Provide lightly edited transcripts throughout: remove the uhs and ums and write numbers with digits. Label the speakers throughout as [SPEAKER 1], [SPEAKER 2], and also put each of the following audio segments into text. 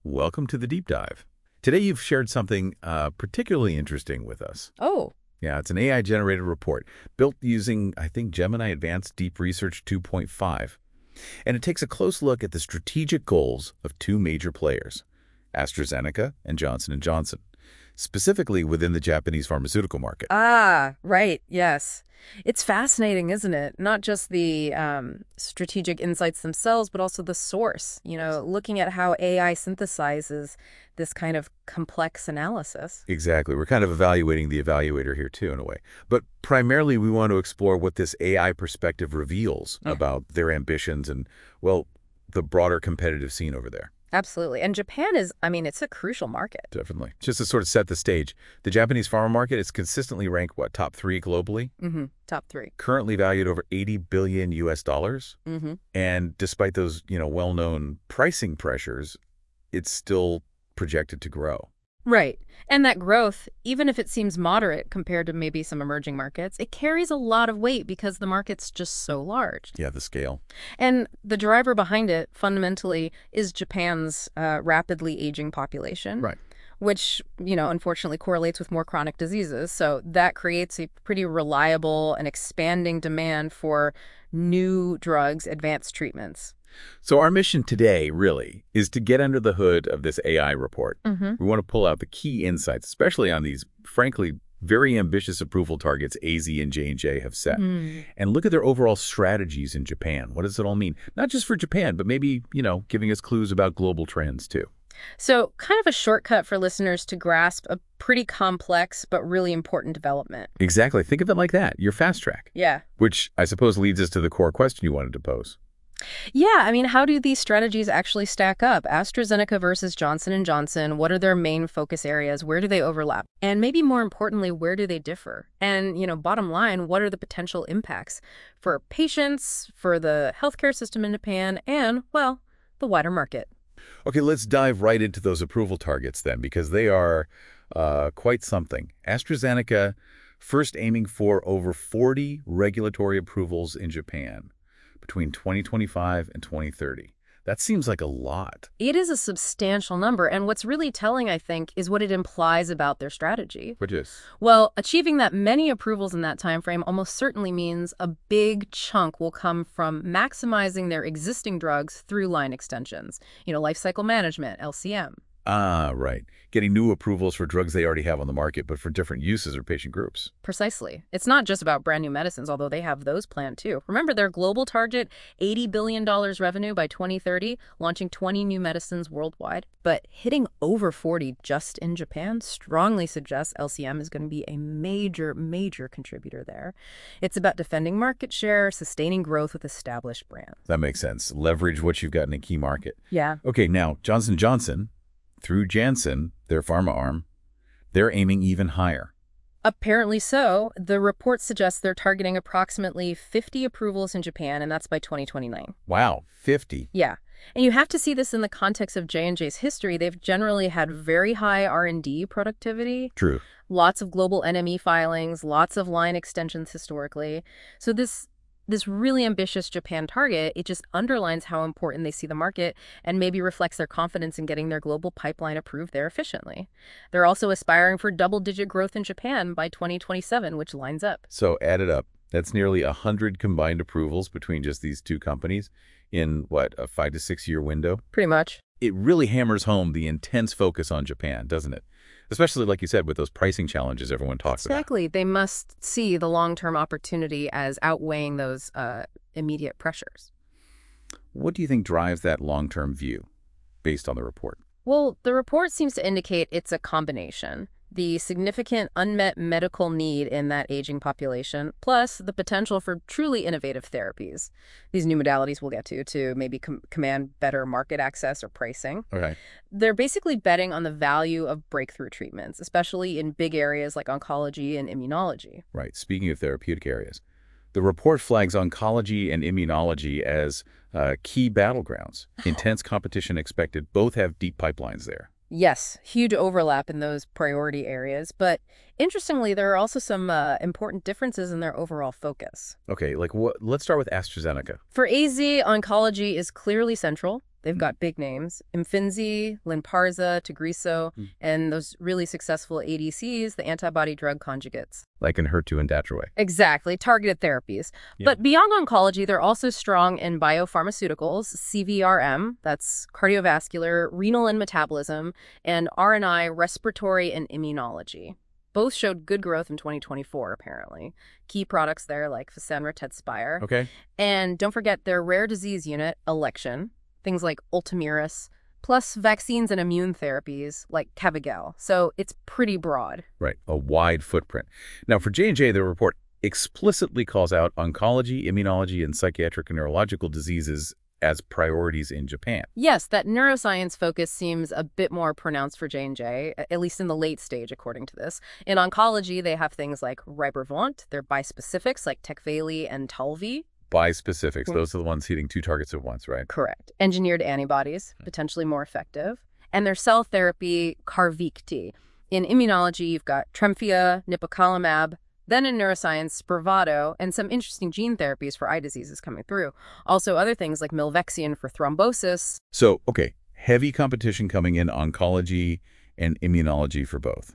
[SPEAKER 1] Welcome to the Deep Dive. Today you've shared something particularly interesting with us.
[SPEAKER 2] Oh,
[SPEAKER 1] Yeah, it's an AI-generated report built using, I think, Gemini Advanced Deep Research 2.5. And it takes a close look at the strategic goals of two major players, AstraZeneca and Johnson & Johnson, specifically within the Japanese pharmaceutical market.
[SPEAKER 2] right. Yes. It's fascinating, isn't it? Not just the strategic insights themselves, but also the source, looking at how AI synthesizes this kind of complex analysis.
[SPEAKER 1] Exactly. We're kind of evaluating the evaluator here, too, in a way. But primarily, we want to explore what this AI perspective reveals about their ambitions and, well, the broader competitive scene over there.
[SPEAKER 2] Absolutely. And Japan is, it's a crucial market.
[SPEAKER 1] Definitely. Just to sort of set the stage, the Japanese pharma market is consistently ranked, top 3 globally?
[SPEAKER 2] Mm-hmm. Top 3.
[SPEAKER 1] Currently valued over 80 billion US dollars.
[SPEAKER 2] Mm-hmm.
[SPEAKER 1] And despite those, well-known pricing pressures, it's still projected to grow.
[SPEAKER 2] Right. And that growth, even if it seems moderate compared to maybe some emerging markets, it carries a lot of weight because the market's just so large.
[SPEAKER 1] Yeah, the scale.
[SPEAKER 2] And the driver behind it, fundamentally, is Japan's rapidly aging population.
[SPEAKER 1] Right.
[SPEAKER 2] Which, unfortunately correlates with more chronic diseases. So that creates a pretty reliable and expanding demand for new drugs, advanced treatments.
[SPEAKER 1] So our mission today, really, is to get under the hood of this AI report.
[SPEAKER 2] Mm-hmm.
[SPEAKER 1] We want to pull out the key insights, especially on these, frankly, very ambitious approval targets AZ and J&J have set, and look at their overall strategies in Japan. What does it all mean? Not just for Japan, but maybe, giving us clues about global trends, too.
[SPEAKER 2] So kind of a shortcut for listeners to grasp a pretty complex but really important development.
[SPEAKER 1] Exactly. Think of it like that, your fast track.
[SPEAKER 2] Yeah.
[SPEAKER 1] Which I suppose leads us to the core question you wanted to pose.
[SPEAKER 2] Yeah, how do these strategies actually stack up? AstraZeneca versus Johnson & Johnson, what are their main focus areas? Where do they overlap? And maybe more importantly, where do they differ? And, bottom line, what are the potential impacts for patients, for the healthcare system in Japan, and, well, the wider market?
[SPEAKER 1] Okay, let's dive right into those approval targets then, because they are quite something. AstraZeneca first aiming for over 40 regulatory approvals in Japan between 2025 and 2030. That seems like a lot.
[SPEAKER 2] It is a substantial number, and what's really telling, I think, is what it implies about their strategy.
[SPEAKER 1] Which is?
[SPEAKER 2] Well, achieving that many approvals in that time frame almost certainly means a big chunk will come from maximizing their existing drugs through line extensions. Life cycle management, LCM.
[SPEAKER 1] Right. Getting new approvals for drugs they already have on the market, but for different uses or patient groups.
[SPEAKER 2] Precisely. It's not just about brand new medicines, although they have those planned too. Remember their global target, $80 billion revenue by 2030, launching 20 new medicines worldwide. But hitting over 40 just in Japan strongly suggests LCM is going to be a major, major contributor there. It's about defending market share, sustaining growth with established brands.
[SPEAKER 1] That makes sense. Leverage what you've got in a key market.
[SPEAKER 2] Yeah.
[SPEAKER 1] Okay, now, Johnson & Johnson, through Janssen, their pharma arm, they're aiming even higher.
[SPEAKER 2] Apparently so. The report suggests they're targeting approximately 50 approvals in Japan, and that's by 2029.
[SPEAKER 1] Wow, 50.
[SPEAKER 2] Yeah. And you have to see this in the context of J&J's history. They've generally had very high R&D productivity.
[SPEAKER 1] True.
[SPEAKER 2] Lots of global NME filings, lots of line extensions historically. So this really ambitious Japan target, it just underlines how important they see the market and maybe reflects their confidence in getting their global pipeline approved there efficiently. They're also aspiring for double-digit growth in Japan by 2027, which lines up.
[SPEAKER 1] So add it up. That's nearly 100 combined approvals between just these two companies in, a 5 to 6 year window?
[SPEAKER 2] Pretty much.
[SPEAKER 1] It really hammers home the intense focus on Japan, doesn't it? Especially, like you said, with those pricing challenges everyone talks about.
[SPEAKER 2] Exactly. They must see the long-term opportunity as outweighing those immediate pressures.
[SPEAKER 1] What do you think drives that long-term view based on the report?
[SPEAKER 2] Well, the report seems to indicate it's a combination. The significant unmet medical need in that aging population, plus the potential for truly innovative therapies. These new modalities we'll get to maybe command better market access or pricing.
[SPEAKER 1] Okay.
[SPEAKER 2] They're basically betting on the value of breakthrough treatments, especially in big areas like oncology and immunology.
[SPEAKER 1] Right. Speaking of therapeutic areas, the report flags oncology and immunology as key battlegrounds. Intense competition expected. Both have deep pipelines there.
[SPEAKER 2] Yes, huge overlap in those priority areas, but interestingly, there are also some important differences in their overall focus.
[SPEAKER 1] Okay, like what? Let's start with AstraZeneca.
[SPEAKER 2] For AZ, oncology is clearly central. They've got big names: Imfinzi, Lynparza, Tagrisso, and those really successful ADCs, the antibody-drug conjugates.
[SPEAKER 1] Like in HER2 and Datroway.
[SPEAKER 2] Exactly, targeted therapies.
[SPEAKER 1] Yeah.
[SPEAKER 2] But beyond oncology, they're also strong in biopharmaceuticals, CVRM, that's cardiovascular, renal and metabolism, and RNI, respiratory and immunology. Both showed good growth in 2024, apparently. Key products there like Fasenra, Tezspire.
[SPEAKER 1] Okay.
[SPEAKER 2] And don't forget their rare disease unit, Alexion, things like Ultomiris, plus vaccines and immune therapies like Cavigel. So it's pretty broad.
[SPEAKER 1] Right, a wide footprint. Now, for J&J, the report explicitly calls out oncology, immunology, and psychiatric and neurological diseases as priorities in Japan.
[SPEAKER 2] Yes, that neuroscience focus seems a bit more pronounced for J&J, at least in the late stage, according to this. In oncology, they have things like Rybrevant, their bispecifics like Tecvayli and Talvey.
[SPEAKER 1] Bispecifics, those are the ones hitting two targets at once, right?
[SPEAKER 2] Correct. Engineered antibodies, potentially more effective. And their cell therapy, Carvykti. In immunology, you've got Tremfya, Nipocalimab. Then in neuroscience, Spravato, and some interesting gene therapies for eye diseases coming through. Also other things like Milvexian for thrombosis.
[SPEAKER 1] So, okay, heavy competition coming in oncology and immunology for both.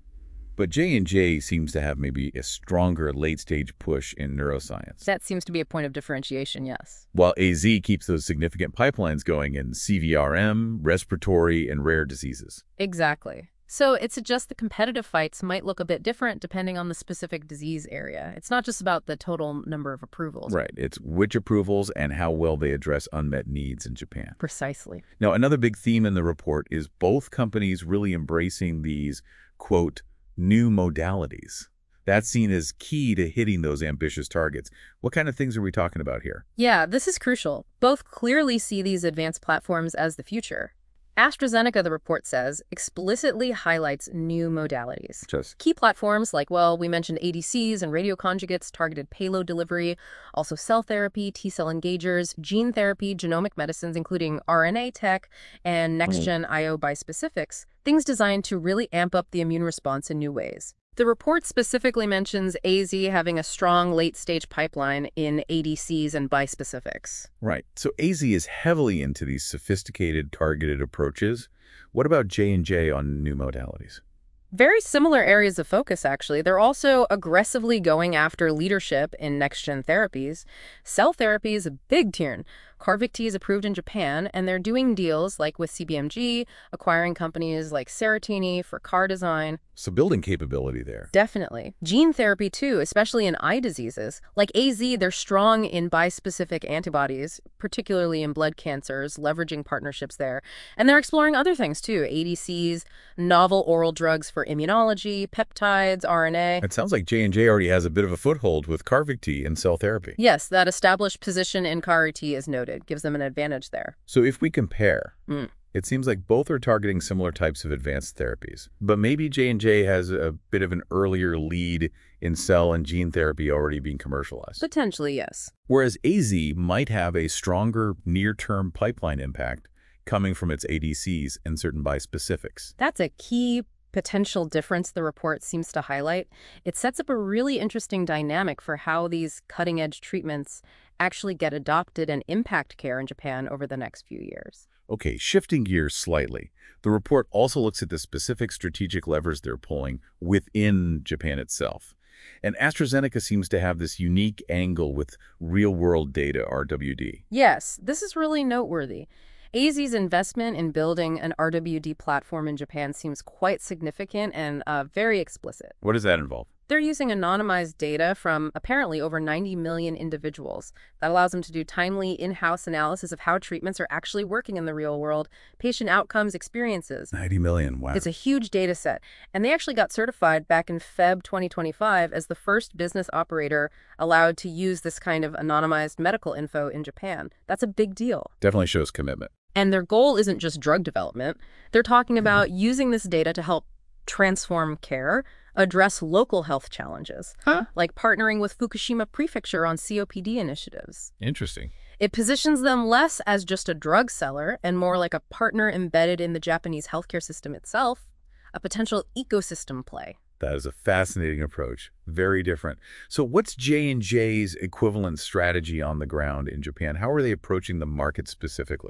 [SPEAKER 1] But J&J seems to have maybe a stronger late-stage push in neuroscience.
[SPEAKER 2] That seems to be a point of differentiation, yes.
[SPEAKER 1] While AZ keeps those significant pipelines going in CVRM, respiratory, and rare diseases.
[SPEAKER 2] Exactly. So it suggests the competitive fights might look a bit different depending on the specific disease area. It's not just about the total number of approvals.
[SPEAKER 1] Right. It's which approvals and how well they address unmet needs in Japan.
[SPEAKER 2] Precisely.
[SPEAKER 1] Now, another big theme in the report is both companies really embracing these, quote, new modalities. That's seen as key to hitting those ambitious targets. What kind of things are we talking about here?
[SPEAKER 2] Yeah, this is crucial. Both clearly see these advanced platforms as the future. AstraZeneca, the report says, explicitly highlights new modalities.
[SPEAKER 1] Just
[SPEAKER 2] Key platforms like, well, we mentioned ADCs and radioconjugates, targeted payload delivery, also cell therapy, T-cell engagers, gene therapy, genomic medicines, including RNA tech, and next-gen IO bispecifics, things designed to really amp up the immune response in new ways. The report specifically mentions AZ having a strong late-stage pipeline in ADCs and bispecifics.
[SPEAKER 1] right. So AZ is heavily into these sophisticated targeted approaches. What about J&J on new modalities?
[SPEAKER 2] Very similar areas of focus, actually. They're also aggressively going after leadership in next-gen therapies. Cell therapy is a big turn. Carvykti is approved in Japan, and they're doing deals like with CBMG, acquiring companies like Ceratini for car design.
[SPEAKER 1] So building capability there.
[SPEAKER 2] Definitely. Gene therapy, too, especially in eye diseases. Like AZ, they're strong in bispecific antibodies, particularly in blood cancers, leveraging partnerships there. And they're exploring other things, too. ADCs, novel oral drugs for immunology, peptides, RNA.
[SPEAKER 1] It sounds like J&J already has a bit of a foothold with Carvykti in cell therapy.
[SPEAKER 2] Yes, that established position in CAR-T is noted. Gives them an advantage there.
[SPEAKER 1] So if we compare, it seems like both are targeting similar types of advanced therapies. But maybe J&J has a bit of an earlier lead in cell and gene therapy already being commercialized.
[SPEAKER 2] Potentially, yes.
[SPEAKER 1] Whereas AZ might have a stronger near-term pipeline impact coming from its ADCs and certain bispecifics.
[SPEAKER 2] That's a key potential difference the report seems to highlight. It sets up a really interesting dynamic for how these cutting-edge treatments actually get adopted and impact care in Japan over the next few years.
[SPEAKER 1] Okay, shifting gears slightly, the report also looks at the specific strategic levers they're pulling within Japan itself. And AstraZeneca seems to have this unique angle with real-world data, RWD.
[SPEAKER 2] Yes, this is really noteworthy. AZ's investment in building an RWD platform in Japan seems quite significant and very explicit.
[SPEAKER 1] What does that involve?
[SPEAKER 2] They're using anonymized data from apparently over 90 million individuals. That allows them to do timely in-house analysis of how treatments are actually working in the real world, patient outcomes, experiences.
[SPEAKER 1] 90 million, wow.
[SPEAKER 2] It's a huge data set. And they actually got certified back in Feb 2025 as the first business operator allowed to use this kind of anonymized medical info in Japan. That's a big deal.
[SPEAKER 1] Definitely shows commitment.
[SPEAKER 2] And their goal isn't just drug development. They're talking about using this data to help transform care, address local health challenges, like partnering with Fukushima Prefecture on COPD initiatives.
[SPEAKER 1] Interesting.
[SPEAKER 2] It positions them less as just a drug seller and more like a partner embedded in the Japanese healthcare system itself, a potential ecosystem play.
[SPEAKER 1] That is a fascinating approach. Very different. So what's J&J's equivalent strategy on the ground in Japan? How are they approaching the market specifically?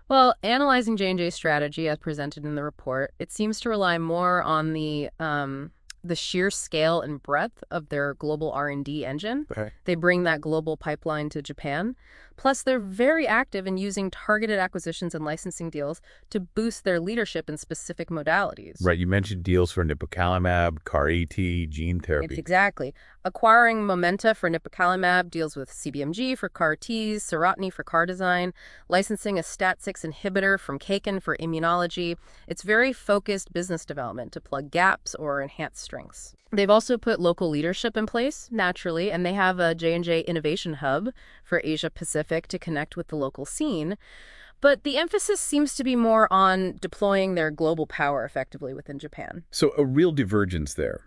[SPEAKER 2] Well, analyzing J&J's strategy as presented in the report, it seems to rely more on the sheer scale and breadth of their global R&D engine.
[SPEAKER 1] Okay.
[SPEAKER 2] They bring that global pipeline to Japan. Plus, they're very active in using targeted acquisitions and licensing deals to boost their leadership in specific modalities.
[SPEAKER 1] Right, you mentioned deals for nipocalimab, CAR-AT, gene therapy.
[SPEAKER 2] Exactly. Acquiring Momenta for nipocalimab, deals with CBMG for CAR-Ts, Serotiny for CAR design, licensing a STAT6 inhibitor from Kaken for immunology. It's very focused business development to plug gaps or enhance strengths. They've also put local leadership in place, naturally, and they have a J&J Innovation Hub for Asia Pacific to connect with the local scene. But the emphasis seems to be more on deploying their global power effectively within Japan.
[SPEAKER 1] So a real divergence there.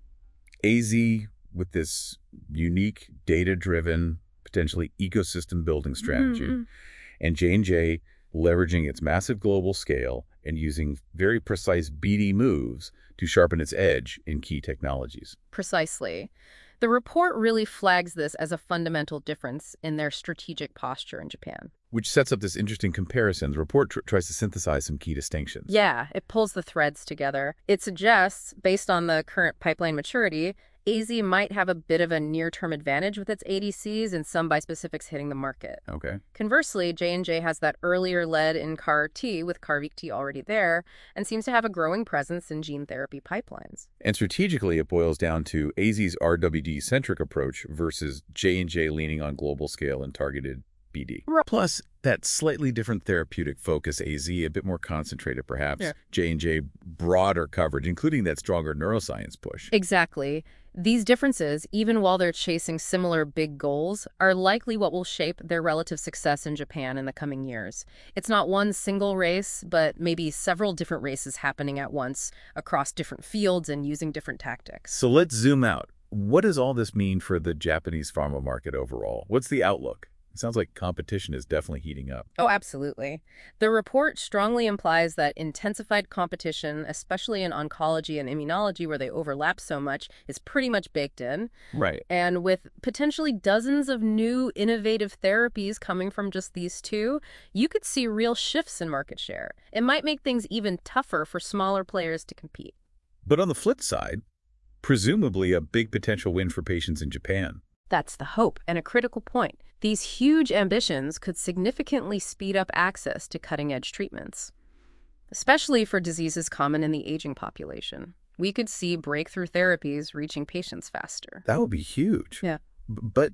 [SPEAKER 1] AZ with this unique, data-driven, potentially ecosystem-building strategy, and J&J leveraging its massive global scale and using very precise BD moves to sharpen its edge in key technologies.
[SPEAKER 2] Precisely. The report really flags this as a fundamental difference in their strategic posture in Japan.
[SPEAKER 1] Which sets up this interesting comparison. The report tries to synthesize some key distinctions.
[SPEAKER 2] Yeah, it pulls the threads together. It suggests, based on the current pipeline maturity, AZ might have a bit of a near-term advantage with its ADCs and some bispecifics hitting the market.
[SPEAKER 1] Okay.
[SPEAKER 2] Conversely, J&J has that earlier lead in CAR-T with CARVYKTI already there and seems to have a growing presence in gene therapy pipelines.
[SPEAKER 1] And strategically, it boils down to AZ's RWD-centric approach versus J&J leaning on global scale and targeted BD. Plus, that slightly different therapeutic focus, AZ, a bit more concentrated perhaps. Yeah. J&J broader coverage, including that stronger neuroscience push.
[SPEAKER 2] Exactly. These differences, even while they're chasing similar big goals, are likely what will shape their relative success in Japan in the coming years. It's not one single race, but maybe several different races happening at once across different fields and using different tactics.
[SPEAKER 1] So let's zoom out. What does all this mean for the Japanese pharma market overall? What's the outlook? It sounds like competition is definitely heating up.
[SPEAKER 2] Oh, absolutely. The report strongly implies that intensified competition, especially in oncology and immunology where they overlap so much, is pretty much baked in.
[SPEAKER 1] Right.
[SPEAKER 2] And with potentially dozens of new innovative therapies coming from just these two, you could see real shifts in market share. It might make things even tougher for smaller players to compete.
[SPEAKER 1] But on the flip side, presumably a big potential win for patients in Japan.
[SPEAKER 2] That's the hope, and a critical point. These huge ambitions could significantly speed up access to cutting-edge treatments, especially for diseases common in the aging population. We could see breakthrough therapies reaching patients faster.
[SPEAKER 1] That would be huge.
[SPEAKER 2] Yeah.
[SPEAKER 1] But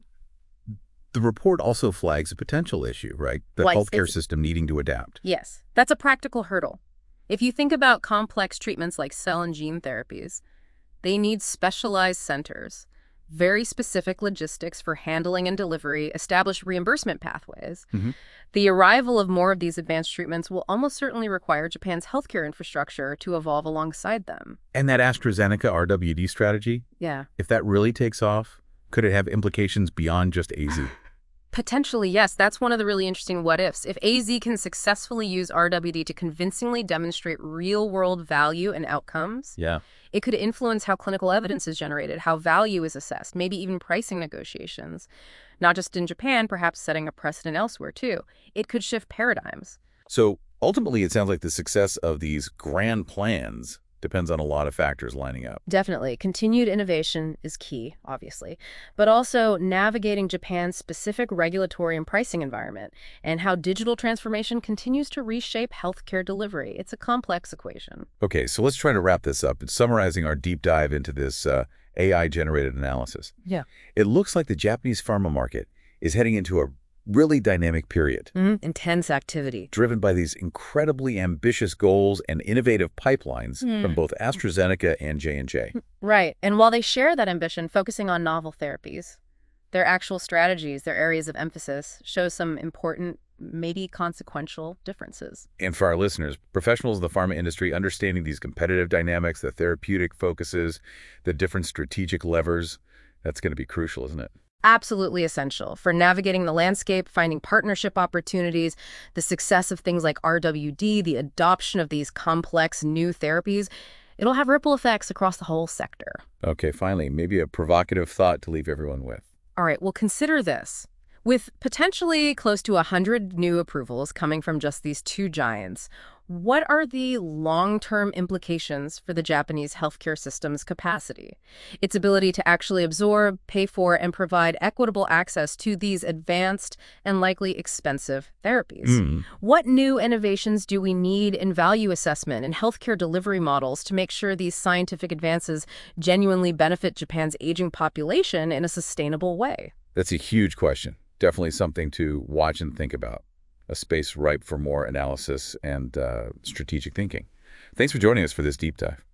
[SPEAKER 1] the report also flags a potential issue, right? The healthcare system needing to adapt.
[SPEAKER 2] Yes, that's a practical hurdle. If you think about complex treatments like cell and gene therapies, they need specialized centers, very specific logistics for handling and delivery, established reimbursement pathways. The arrival of more of these advanced treatments will almost certainly require Japan's healthcare infrastructure to evolve alongside them.
[SPEAKER 1] And that AstraZeneca RWD strategy?
[SPEAKER 2] Yeah.
[SPEAKER 1] If that really takes off, could it have implications beyond just AZ?
[SPEAKER 2] Potentially, yes. That's one of the really interesting what-ifs. If AZ can successfully use RWD to convincingly demonstrate real-world value and outcomes, it could influence how clinical evidence is generated, how value is assessed, maybe even pricing negotiations. Not just in Japan, perhaps setting a precedent elsewhere, too. It could shift paradigms.
[SPEAKER 1] So ultimately, it sounds like the success of these grand plans depends on a lot of factors lining up.
[SPEAKER 2] Definitely. Continued innovation is key, obviously, but also navigating Japan's specific regulatory and pricing environment and how digital transformation continues to reshape healthcare delivery. It's a complex equation.
[SPEAKER 1] Okay, so let's try to wrap this up. It's summarizing our deep dive into this AI-generated analysis.
[SPEAKER 2] Yeah.
[SPEAKER 1] It looks like the Japanese pharma market is heading into a really dynamic period.
[SPEAKER 2] Intense activity.
[SPEAKER 1] Driven by these incredibly ambitious goals and innovative pipelines from both AstraZeneca and J&J.
[SPEAKER 2] Right. And while they share that ambition, focusing on novel therapies, their actual strategies, their areas of emphasis, show some important, maybe consequential differences.
[SPEAKER 1] And for our listeners, professionals in the pharma industry understanding these competitive dynamics, the therapeutic focuses, the different strategic levers, that's going to be crucial, isn't it?
[SPEAKER 2] Absolutely essential for navigating the landscape, finding partnership opportunities, the success of things like RWD, the adoption of these complex new therapies. It'll have ripple effects across the whole sector.
[SPEAKER 1] Okay, finally, maybe a provocative thought to leave everyone with.
[SPEAKER 2] All right, well, consider this. With potentially close to 100 new approvals coming from just these two giants, what are the long-term implications for the Japanese healthcare system's capacity? Its ability to actually absorb, pay for, and provide equitable access to these advanced and likely expensive therapies. What new innovations do we need in value assessment and healthcare delivery models to make sure these scientific advances genuinely benefit Japan's aging population in a sustainable way?
[SPEAKER 1] That's a huge question. Definitely something to watch and think about. A space ripe for more analysis and strategic thinking. Thanks for joining us for this deep dive.